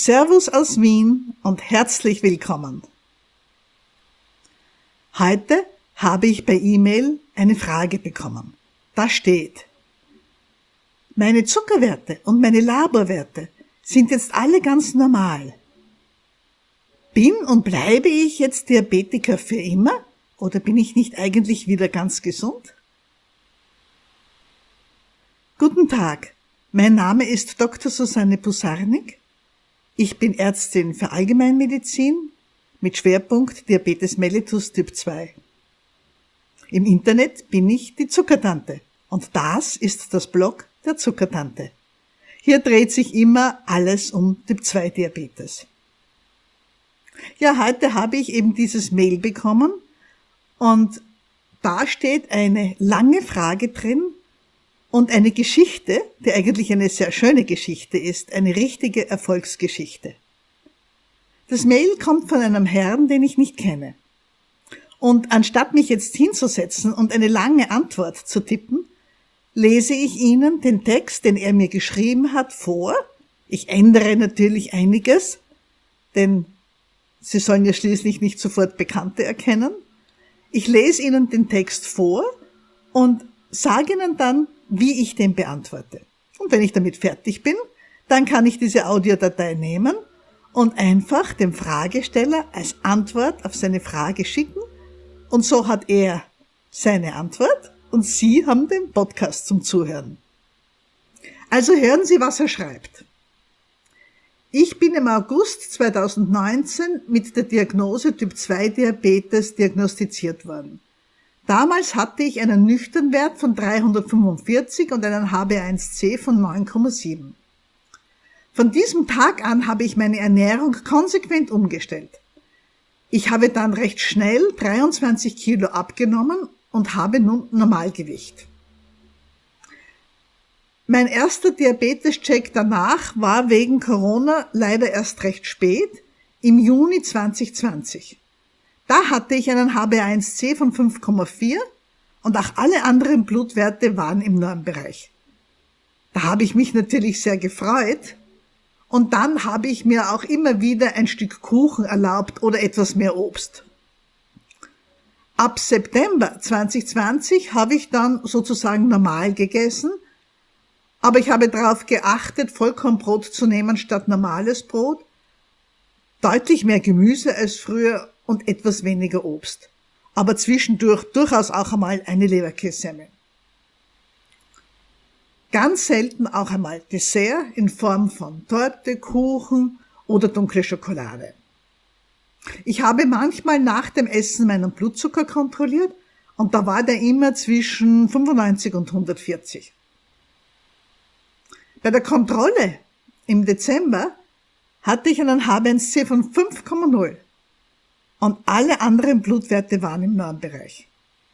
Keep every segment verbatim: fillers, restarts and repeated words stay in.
Servus aus Wien und herzlich willkommen. Heute habe ich per E-Mail eine Frage bekommen. Da steht: Meine Zuckerwerte und meine Laborwerte sind jetzt alle ganz normal. Bin und bleibe ich jetzt Diabetiker für immer oder bin ich nicht eigentlich wieder ganz gesund? Guten Tag, mein Name ist Doktor Susanne Pusarnik. Ich bin Ärztin für Allgemeinmedizin mit Schwerpunkt Diabetes mellitus Typ zwei. Im Internet bin ich die Zuckertante und das ist das Blog der Zuckertante. Hier dreht sich immer alles um Typ zwei Diabetes. Ja, heute habe ich eben dieses Mail bekommen und da steht eine lange Frage drin und eine Geschichte, die eigentlich eine sehr schöne Geschichte ist, eine richtige Erfolgsgeschichte. Das Mail kommt von einem Herrn, den ich nicht kenne. Und anstatt mich jetzt hinzusetzen und eine lange Antwort zu tippen, lese ich Ihnen den Text, den er mir geschrieben hat, vor. Ich ändere natürlich einiges, denn Sie sollen ja schließlich nicht sofort Bekannte erkennen. Ich lese Ihnen den Text vor und sage Ihnen dann, wie ich den beantworte. Und wenn ich damit fertig bin, dann kann ich diese Audiodatei nehmen und einfach dem Fragesteller als Antwort auf seine Frage schicken. Und so hat er seine Antwort und Sie haben den Podcast zum Zuhören. Also hören Sie, was er schreibt. Ich bin im August zweitausendneunzehn mit der Diagnose Typ zwei Diabetes diagnostiziert worden. Damals hatte ich einen Nüchternwert von dreihundertfünfundvierzig und einen H b A eins C von neun Komma sieben. Von diesem Tag an habe ich meine Ernährung konsequent umgestellt. Ich habe dann recht schnell dreiundzwanzig Kilo abgenommen und habe nun Normalgewicht. Mein erster Diabetes-Check danach war wegen Corona leider erst recht spät, im Juni zweitausendzwanzig. Da hatte ich einen H b A eins C von fünf Komma vier und auch alle anderen Blutwerte waren im Normbereich. Da habe ich mich natürlich sehr gefreut und dann habe ich mir auch immer wieder ein Stück Kuchen erlaubt oder etwas mehr Obst. Ab September zweitausendzwanzig habe ich dann sozusagen normal gegessen, aber ich habe darauf geachtet, Vollkornbrot zu nehmen statt normales Brot, deutlich mehr Gemüse als früher und etwas weniger Obst. Aber zwischendurch durchaus auch einmal eine Leberkässemmel. Ganz selten auch einmal Dessert in Form von Torte, Kuchen oder dunkle Schokolade. Ich habe manchmal nach dem Essen meinen Blutzucker kontrolliert und da war der immer zwischen fünfundneunzig und hundertvierzig. Bei der Kontrolle im Dezember hatte ich einen H b A eins C von fünf Komma null. Und alle anderen Blutwerte waren im Normbereich.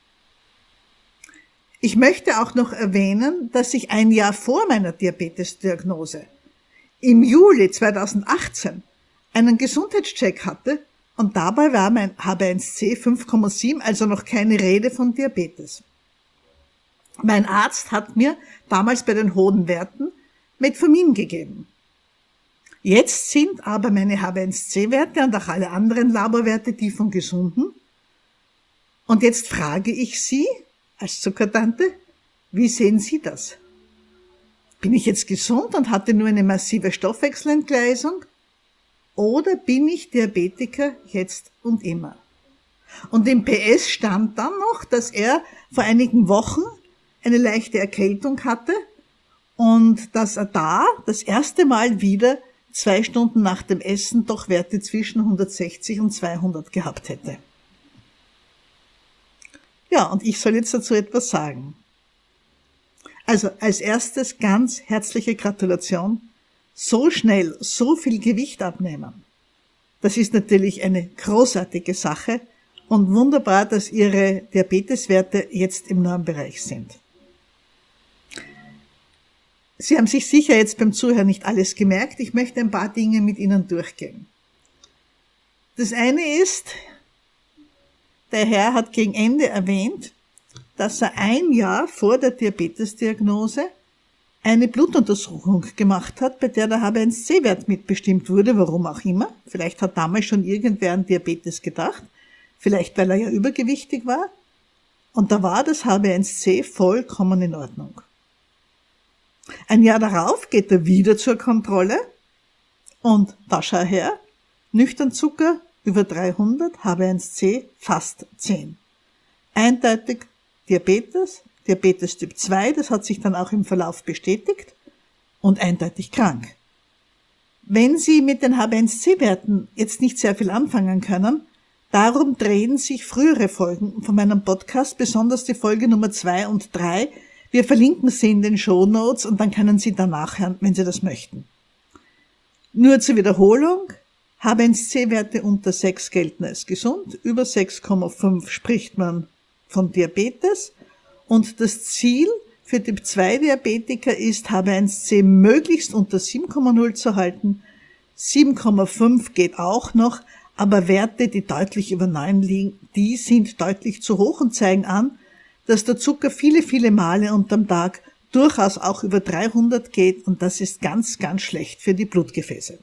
Ich möchte auch noch erwähnen, dass ich ein Jahr vor meiner Diabetesdiagnose, im Juli zweitausendachtzehn, einen Gesundheitscheck hatte und dabei war mein H b A eins C fünf Komma sieben, also noch keine Rede von Diabetes. Mein Arzt hat mir damals bei den hohen Werten Metformin gegeben. Jetzt sind aber meine H b A eins C-Werte und auch alle anderen Laborwerte die von Gesunden. Und jetzt frage ich Sie als Zuckertante, wie sehen Sie das? Bin ich jetzt gesund und hatte nur eine massive Stoffwechselentgleisung? Oder bin ich Diabetiker jetzt und immer? Und im P S stand dann noch, dass er vor einigen Wochen eine leichte Erkältung hatte und dass er da das erste Mal wieder zwei Stunden nach dem Essen doch Werte zwischen hundertsechzig und zweihundert gehabt hätte. Ja, und ich soll jetzt dazu etwas sagen. Also als erstes ganz herzliche Gratulation. So schnell, so viel Gewicht abnehmen. Das ist natürlich eine großartige Sache und wunderbar, dass Ihre Diabeteswerte jetzt im Normbereich sind. Sie haben sich sicher jetzt beim Zuhören nicht alles gemerkt. Ich möchte ein paar Dinge mit Ihnen durchgehen. Das eine ist, der Herr hat gegen Ende erwähnt, dass er ein Jahr vor der Diabetesdiagnose eine Blutuntersuchung gemacht hat, bei der der H b eins C Wert mitbestimmt wurde, warum auch immer. Vielleicht hat damals schon irgendwer an Diabetes gedacht, vielleicht weil er ja übergewichtig war. Und da war das H b eins C vollkommen in Ordnung. Ein Jahr darauf geht er wieder zur Kontrolle und da schau her, nüchtern Zucker über dreihundert, H b eins C fast zehn. Eindeutig Diabetes, Diabetes Typ zwei, das hat sich dann auch im Verlauf bestätigt und eindeutig krank. Wenn Sie mit den H b eins C Werten jetzt nicht sehr viel anfangen können, darum drehen sich frühere Folgen von meinem Podcast, besonders die Folge Nummer zwei und drei. Wir verlinken sie in den Shownotes und dann können Sie danach hören, wenn Sie das möchten. Nur zur Wiederholung, H b eins C Werte unter sechs gelten als gesund, über sechs Komma fünf spricht man von Diabetes und das Ziel für Typ zwei Diabetiker ist, H b eins C möglichst unter sieben Komma null zu halten. sieben Komma fünf geht auch noch, aber Werte, die deutlich über neun liegen, die sind deutlich zu hoch und zeigen an, dass der Zucker viele, viele Male unterm Tag durchaus auch über dreihundert geht und das ist ganz, ganz schlecht für die Blutgefäße.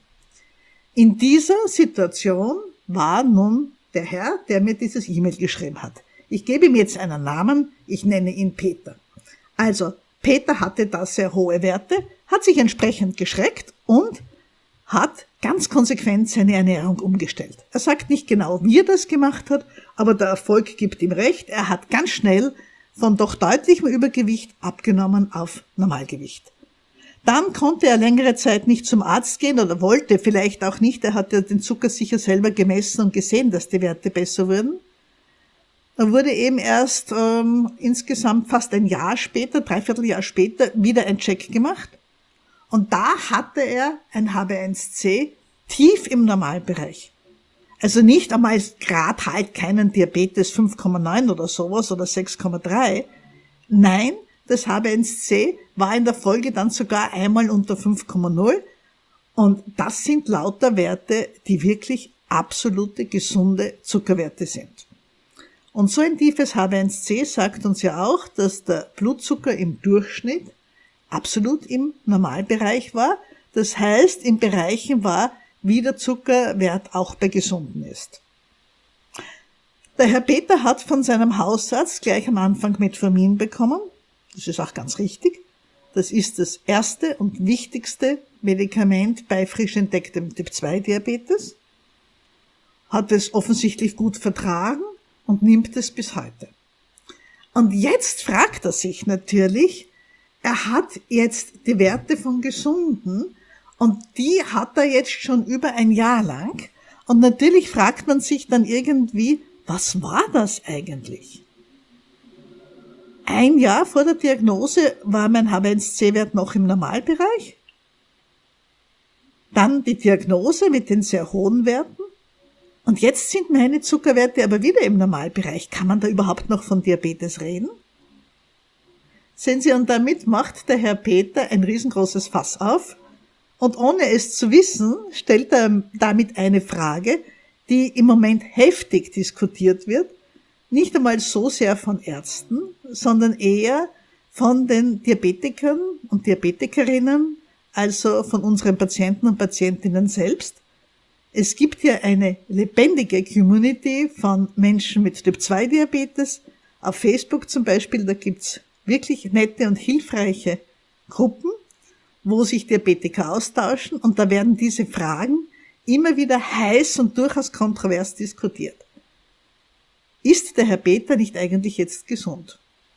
In dieser Situation war nun der Herr, der mir dieses E-Mail geschrieben hat. Ich gebe ihm jetzt einen Namen, ich nenne ihn Peter. Also, Peter hatte da sehr hohe Werte, hat sich entsprechend geschreckt und hat ganz konsequent seine Ernährung umgestellt. Er sagt nicht genau, wie er das gemacht hat, aber der Erfolg gibt ihm recht. Er hat ganz schnell von doch deutlichem Übergewicht abgenommen auf Normalgewicht. Dann konnte er längere Zeit nicht zum Arzt gehen oder wollte vielleicht auch nicht. Er hat ja den Zucker sicher selber gemessen und gesehen, dass die Werte besser wurden. Da wurde eben erst ähm, insgesamt fast ein Jahr später, dreiviertel Jahr später, wieder ein Check gemacht. Und da hatte er ein H b eins C tief im Normalbereich. Also nicht einmal grad halt keinen Diabetes fünf Komma neun oder sowas oder sechs Komma drei. Nein, das H b eins C war in der Folge dann sogar einmal unter fünf Komma null. Und das sind lauter Werte, die wirklich absolute gesunde Zuckerwerte sind. Und so ein tiefes H b eins C sagt uns ja auch, dass der Blutzucker im Durchschnitt absolut im Normalbereich war. Das heißt, in Bereichen war, wie der Zuckerwert auch bei Gesunden ist. Der Herr Peter hat von seinem Hausarzt gleich am Anfang Metformin bekommen. Das ist auch ganz richtig. Das ist das erste und wichtigste Medikament bei frisch entdecktem Typ zwei Diabetes. Hat es offensichtlich gut vertragen und nimmt es bis heute. Und jetzt fragt er sich natürlich, er hat jetzt die Werte von Gesunden und die hat er jetzt schon über ein Jahr lang. Und natürlich fragt man sich dann irgendwie, was war das eigentlich? Ein Jahr vor der Diagnose war mein H b eins C Wert noch im Normalbereich. Dann die Diagnose mit den sehr hohen Werten. Und jetzt sind meine Zuckerwerte aber wieder im Normalbereich. Kann man da überhaupt noch von Diabetes reden? Sehen Sie, und damit macht der Herr Peter ein riesengroßes Fass auf. Und ohne es zu wissen, stellt er damit eine Frage, die im Moment heftig diskutiert wird. Nicht einmal so sehr von Ärzten, sondern eher von den Diabetikern und Diabetikerinnen, also von unseren Patienten und Patientinnen selbst. Es gibt ja eine lebendige Community von Menschen mit Typ zwei Diabetes. Auf Facebook zum Beispiel, da gibt's wirklich nette und hilfreiche Gruppen, wo sich Diabetiker austauschen und da werden diese Fragen immer wieder heiß und durchaus kontrovers diskutiert. Ist der Herr Peter nicht eigentlich jetzt gesund?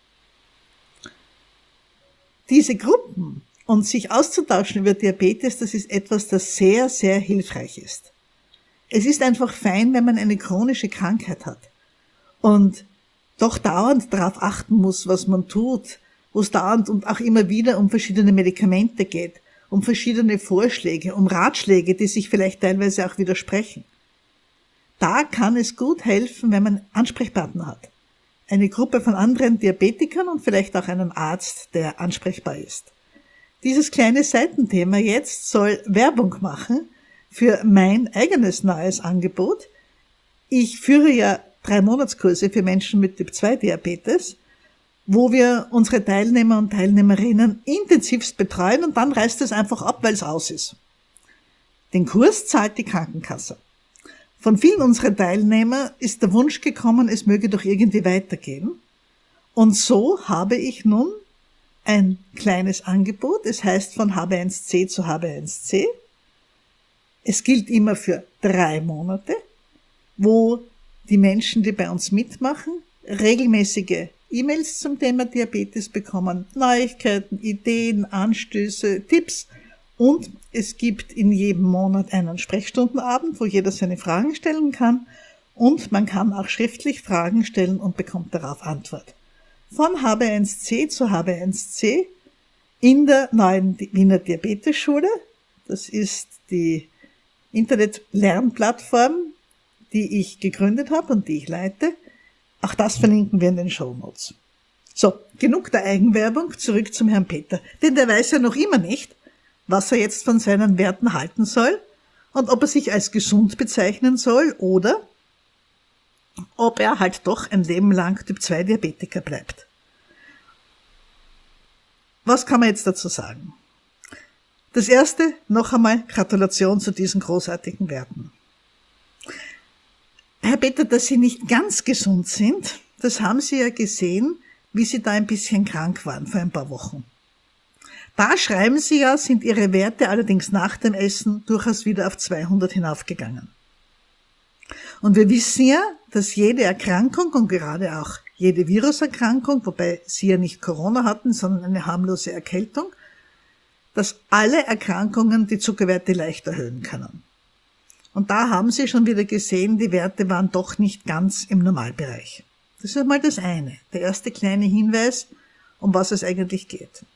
Diese Gruppen und sich auszutauschen über Diabetes, das ist etwas, das sehr, sehr hilfreich ist. Es ist einfach fein, wenn man eine chronische Krankheit hat und doch dauernd darauf achten muss, was man tut, wo es dauernd und auch immer wieder um verschiedene Medikamente geht, um verschiedene Vorschläge, um Ratschläge, die sich vielleicht teilweise auch widersprechen. Da kann es gut helfen, wenn man Ansprechpartner hat. Eine Gruppe von anderen Diabetikern und vielleicht auch einen Arzt, der ansprechbar ist. Dieses kleine Seitenthema jetzt soll Werbung machen für mein eigenes neues Angebot. Ich führe ja drei Monatskurse für Menschen mit Typ zwei Diabetes wo wir unsere Teilnehmer und Teilnehmerinnen intensivst betreuen und dann reißt es einfach ab, weil es aus ist. Den Kurs zahlt die Krankenkasse. Von vielen unserer Teilnehmer ist der Wunsch gekommen, es möge doch irgendwie weitergehen. Und so habe ich nun ein kleines Angebot. Es heißt von H B eins C zu H B eins C. Es gilt immer für drei Monate, wo die Menschen, die bei uns mitmachen, regelmäßige E-Mails zum Thema Diabetes bekommen, Neuigkeiten, Ideen, Anstöße, Tipps. Und es gibt in jedem Monat einen Sprechstundenabend, wo jeder seine Fragen stellen kann. Und man kann auch schriftlich Fragen stellen und bekommt darauf Antwort. Von H B eins C zu H B eins C in der neuen Wiener Diabetesschule. Das ist die Internet-Lernplattform, die ich gegründet habe und die ich leite. Auch das verlinken wir in den Shownotes. So, genug der Eigenwerbung, zurück zum Herrn Peter. Denn der weiß ja noch immer nicht, was er jetzt von seinen Werten halten soll und ob er sich als gesund bezeichnen soll oder ob er halt doch ein Leben lang Typ zwei Diabetiker bleibt. Was kann man jetzt dazu sagen? Das erste, noch einmal Gratulation zu diesen großartigen Werten. Herr Peter, dass Sie nicht ganz gesund sind, das haben Sie ja gesehen, wie Sie da ein bisschen krank waren vor ein paar Wochen. Da schreiben Sie ja, sind Ihre Werte allerdings nach dem Essen durchaus wieder auf zweihundert hinaufgegangen. Und wir wissen ja, dass jede Erkrankung und gerade auch jede Viruserkrankung, wobei Sie ja nicht Corona hatten, sondern eine harmlose Erkältung, dass alle Erkrankungen die Zuckerwerte leicht erhöhen können. Und da haben Sie schon wieder gesehen, die Werte waren doch nicht ganz im Normalbereich. Das ist einmal das eine, der erste kleine Hinweis, um was es eigentlich geht.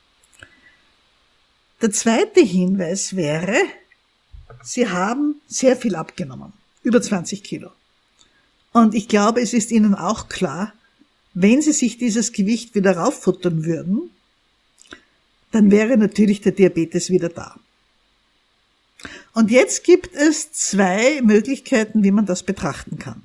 Der zweite Hinweis wäre, Sie haben sehr viel abgenommen, über zwanzig Kilo. Und ich glaube, es ist Ihnen auch klar, wenn Sie sich dieses Gewicht wieder rauffuttern würden, dann wäre natürlich der Diabetes wieder da. Und jetzt gibt es zwei Möglichkeiten, wie man das betrachten kann.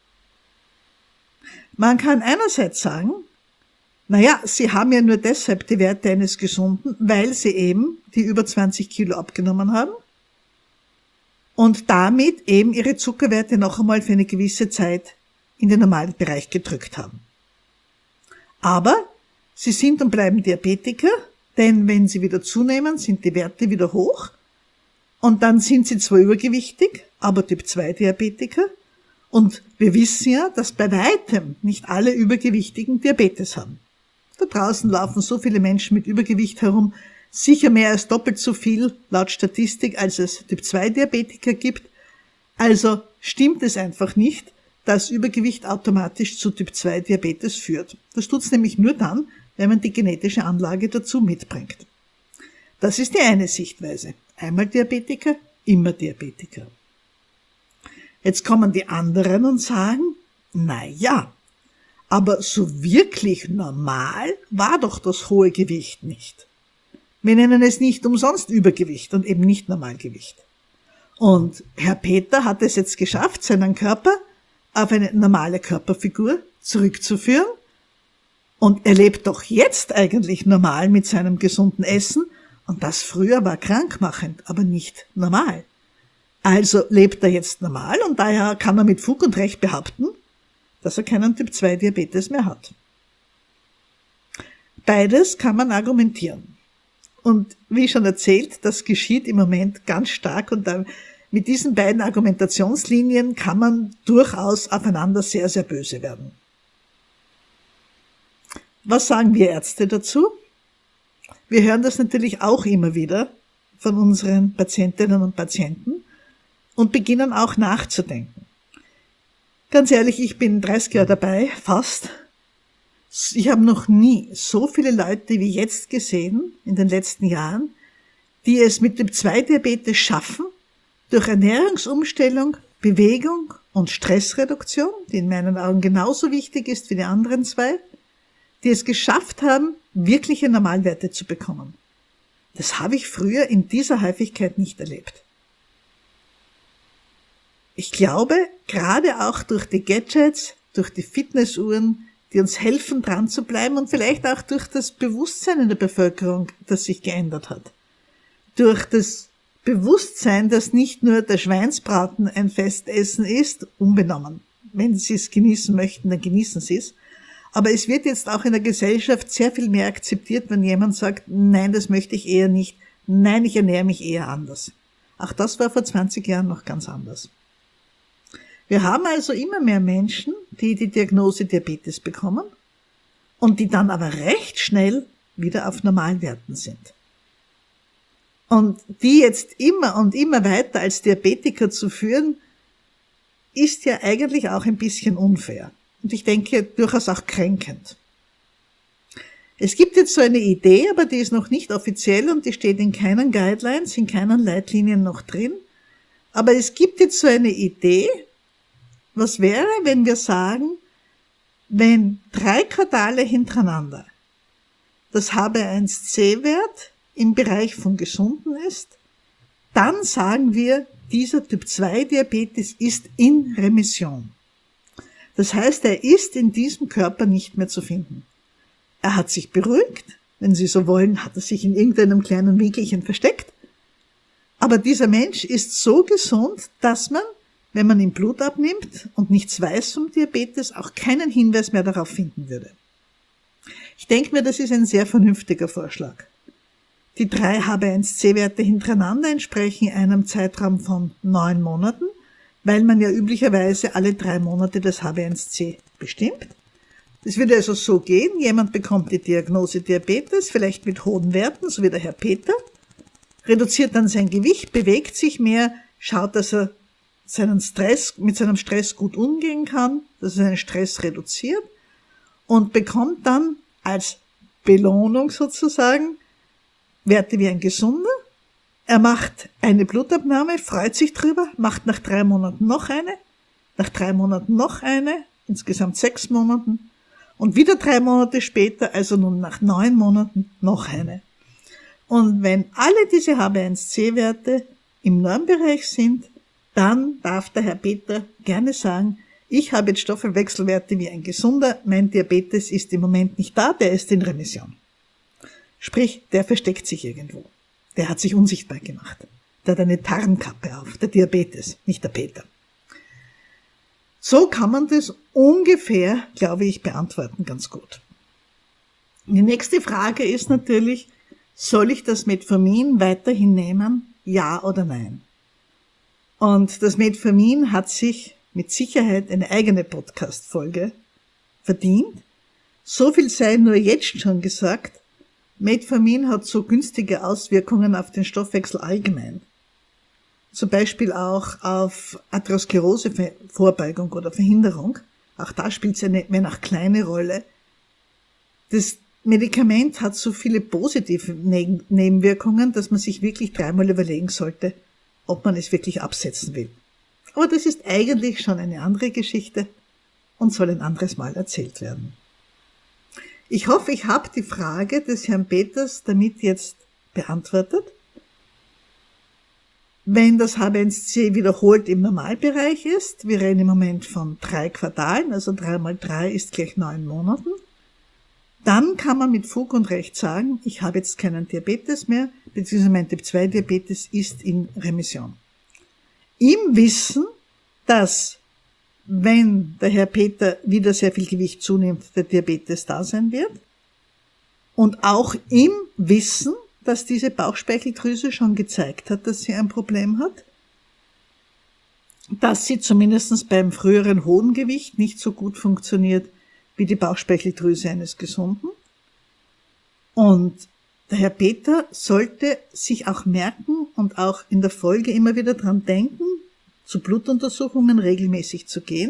Man kann einerseits sagen, naja, Sie haben ja nur deshalb die Werte eines Gesunden, weil Sie eben die über zwanzig Kilo abgenommen haben und damit eben Ihre Zuckerwerte noch einmal für eine gewisse Zeit in den normalen Bereich gedrückt haben. Aber Sie sind und bleiben Diabetiker, denn wenn Sie wieder zunehmen, sind die Werte wieder hoch und dann sind Sie zwar übergewichtig, aber Typ zwei Diabetiker und wir wissen ja, dass bei weitem nicht alle Übergewichtigen Diabetes haben. Da draußen laufen so viele Menschen mit Übergewicht herum, sicher mehr als doppelt so viel laut Statistik, als es Typ zwei Diabetiker gibt. Also stimmt es einfach nicht, dass Übergewicht automatisch zu Typ zwei Diabetes führt. Das tut's nämlich nur dann, wenn man die genetische Anlage dazu mitbringt. Das ist die eine Sichtweise. Einmal Diabetiker, immer Diabetiker. Jetzt kommen die anderen und sagen, na ja, aber so wirklich normal war doch das hohe Gewicht nicht. Wir nennen es nicht umsonst Übergewicht und eben nicht Normalgewicht. Und Herr Peter hat es jetzt geschafft, seinen Körper auf eine normale Körperfigur zurückzuführen. Und er lebt doch jetzt eigentlich normal mit seinem gesunden Essen. Und das früher war krankmachend, aber nicht normal. Also lebt er jetzt normal und daher kann er mit Fug und Recht behaupten, dass er keinen Typ zwei Diabetes mehr hat. Beides kann man argumentieren. Und wie schon erzählt, das geschieht im Moment ganz stark und mit diesen beiden Argumentationslinien kann man durchaus aufeinander sehr, sehr böse werden. Was sagen wir Ärzte dazu? Wir hören das natürlich auch immer wieder von unseren Patientinnen und Patienten und beginnen auch nachzudenken. Ganz ehrlich, ich bin dreißig Jahre dabei, fast. Ich habe noch nie so viele Leute wie jetzt gesehen, in den letzten Jahren, die es mit dem zwei Diabetes schaffen, durch Ernährungsumstellung, Bewegung und Stressreduktion, die in meinen Augen genauso wichtig ist wie die anderen zwei, die es geschafft haben, wirkliche Normalwerte zu bekommen. Das habe ich früher in dieser Häufigkeit nicht erlebt. Ich glaube, gerade auch durch die Gadgets, durch die Fitnessuhren, die uns helfen, dran zu bleiben und vielleicht auch durch das Bewusstsein in der Bevölkerung, das sich geändert hat. Durch das Bewusstsein, dass nicht nur der Schweinsbraten ein Festessen ist, unbenommen. Wenn Sie es genießen möchten, dann genießen Sie es. Aber es wird jetzt auch in der Gesellschaft sehr viel mehr akzeptiert, wenn jemand sagt, nein, das möchte ich eher nicht, nein, ich ernähre mich eher anders. Auch das war vor zwanzig Jahren noch ganz anders. Wir haben also immer mehr Menschen, die die Diagnose Diabetes bekommen und die dann aber recht schnell wieder auf Normalwerten sind. Und die jetzt immer und immer weiter als Diabetiker zu führen, ist ja eigentlich auch ein bisschen unfair. Und ich denke, durchaus auch kränkend. Es gibt jetzt so eine Idee, aber die ist noch nicht offiziell und die steht in keinen Guidelines, in keinen Leitlinien noch drin. Aber es gibt jetzt so eine Idee, was wäre, wenn wir sagen, wenn drei Quartale hintereinander das H b A eins C Wert im Bereich von Gesunden ist, dann sagen wir, dieser Typ zwei Diabetes ist in Remission. Das heißt, er ist in diesem Körper nicht mehr zu finden. Er hat sich beruhigt, wenn Sie so wollen, hat er sich in irgendeinem kleinen Winkelchen versteckt. Aber dieser Mensch ist so gesund, dass man, wenn man ihm Blut abnimmt und nichts weiß vom Diabetes, auch keinen Hinweis mehr darauf finden würde. Ich denke mir, das ist ein sehr vernünftiger Vorschlag. Die drei H b A eins C Werte hintereinander entsprechen einem Zeitraum von neun Monaten, weil man ja üblicherweise alle drei Monate das H b A eins C bestimmt. Es würde also so gehen, jemand bekommt die Diagnose Diabetes, vielleicht mit hohen Werten, so wie der Herr Peter, reduziert dann sein Gewicht, bewegt sich mehr, schaut, dass er seinen Stress, mit seinem Stress gut umgehen kann, dass er seinen Stress reduziert und bekommt dann als Belohnung sozusagen Werte wie ein Gesunder. Er macht eine Blutabnahme, freut sich drüber, macht nach drei Monaten noch eine, nach drei Monaten noch eine, insgesamt sechs Monaten und wieder drei Monate später, also nun nach neun Monaten, noch eine. Und wenn alle diese H b A eins C Werte im Normbereich sind, dann darf der Herr Peter gerne sagen, ich habe jetzt Stoffwechselwerte wie ein Gesunder, mein Diabetes ist im Moment nicht da, der ist in Remission. Sprich, der versteckt sich irgendwo. Der hat sich unsichtbar gemacht. Der hat eine Tarnkappe auf, der Diabetes, nicht der Peter. So kann man das ungefähr, glaube ich, beantworten ganz gut. Die nächste Frage ist natürlich, soll ich das Metformin weiterhin nehmen, ja oder nein? Und das Metformin hat sich mit Sicherheit eine eigene Podcast-Folge verdient. So viel sei nur jetzt schon gesagt, Metformin hat so günstige Auswirkungen auf den Stoffwechsel allgemein. Zum Beispiel auch auf Atherosklerose-Vorbeugung oder Verhinderung. Auch da spielt es eine, wenn auch kleine Rolle. Das Medikament hat so viele positive Nebenwirkungen, dass man sich wirklich dreimal überlegen sollte, ob man es wirklich absetzen will. Aber das ist eigentlich schon eine andere Geschichte und soll ein anderes Mal erzählt werden. Ich hoffe, ich habe die Frage des Herrn Peters damit jetzt beantwortet. Wenn das H b A eins C wiederholt im Normalbereich ist, wir reden im Moment von drei Quartalen, also drei mal drei ist gleich neun Monaten, dann kann man mit Fug und Recht sagen, ich habe jetzt keinen Diabetes mehr, beziehungsweise mein Typ zwei Diabetes ist in Remission. Im Wissen, dass, wenn der Herr Peter wieder sehr viel Gewicht zunimmt, der Diabetes da sein wird, und auch im Wissen, dass diese Bauchspeicheldrüse schon gezeigt hat, dass sie ein Problem hat, dass sie zumindest beim früheren hohen Gewicht nicht so gut funktioniert wie die Bauchspeicheldrüse eines Gesunden. Und der Herr Peter sollte sich auch merken und auch in der Folge immer wieder dran denken, zu Blutuntersuchungen regelmäßig zu gehen,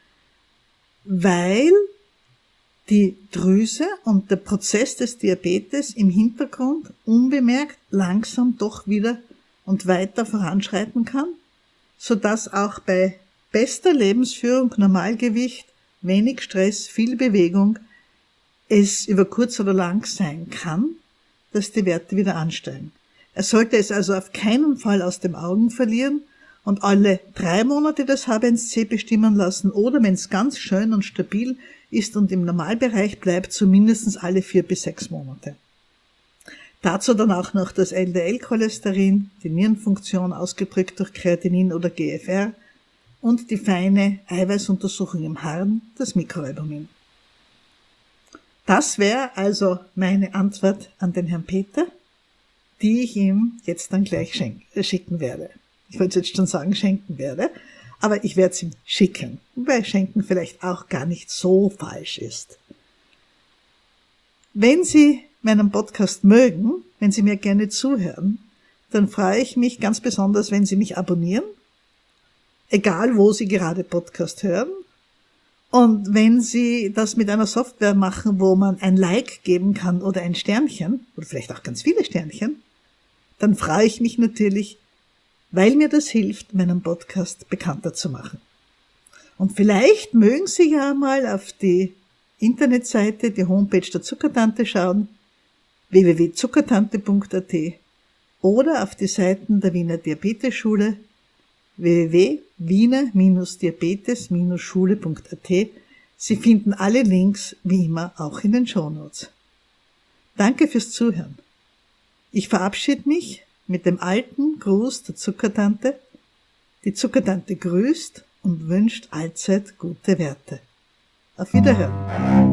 weil die Drüse und der Prozess des Diabetes im Hintergrund unbemerkt langsam doch wieder und weiter voranschreiten kann, sodass auch bei bester Lebensführung, Normalgewicht, wenig Stress, viel Bewegung es über kurz oder lang sein kann, dass die Werte wieder ansteigen. Er sollte es also auf keinen Fall aus den Augen verlieren und alle drei Monate das H b A eins C bestimmen lassen oder, wenn es ganz schön und stabil ist und im Normalbereich bleibt, zumindest alle vier bis sechs Monate. Dazu dann auch noch das L D L-Cholesterin, die Nierenfunktion ausgedrückt durch Kreatinin oder G F R und die feine Eiweißuntersuchung im Harn, das Mikroalbumin. Das wäre also meine Antwort an den Herrn Peter, die ich ihm jetzt dann gleich schenk- schicken werde. Ich wollte jetzt schon sagen, schenken werde, aber ich werde es ihm schicken, weil schenken vielleicht auch gar nicht so falsch ist. Wenn Sie meinen Podcast mögen, wenn Sie mir gerne zuhören, dann freue ich mich ganz besonders, wenn Sie mich abonnieren, egal wo Sie gerade Podcast hören. Und wenn Sie das mit einer Software machen, wo man ein Like geben kann oder ein Sternchen, oder vielleicht auch ganz viele Sternchen, dann freue ich mich natürlich, weil mir das hilft, meinen Podcast bekannter zu machen. Und vielleicht mögen Sie ja mal auf die Internetseite, die Homepage der Zuckertante schauen, w w w punkt zuckertante punkt a t oder auf die Seiten der Wiener Diabetesschule w w w punkt wiener Diabetes Schule punkt a t. Sie finden alle Links wie immer auch in den Shownotes. Danke fürs Zuhören. Ich verabschiede mich mit dem alten Gruß der Zuckertante. Die Zuckertante grüßt und wünscht allzeit gute Werte. Auf Wiederhören.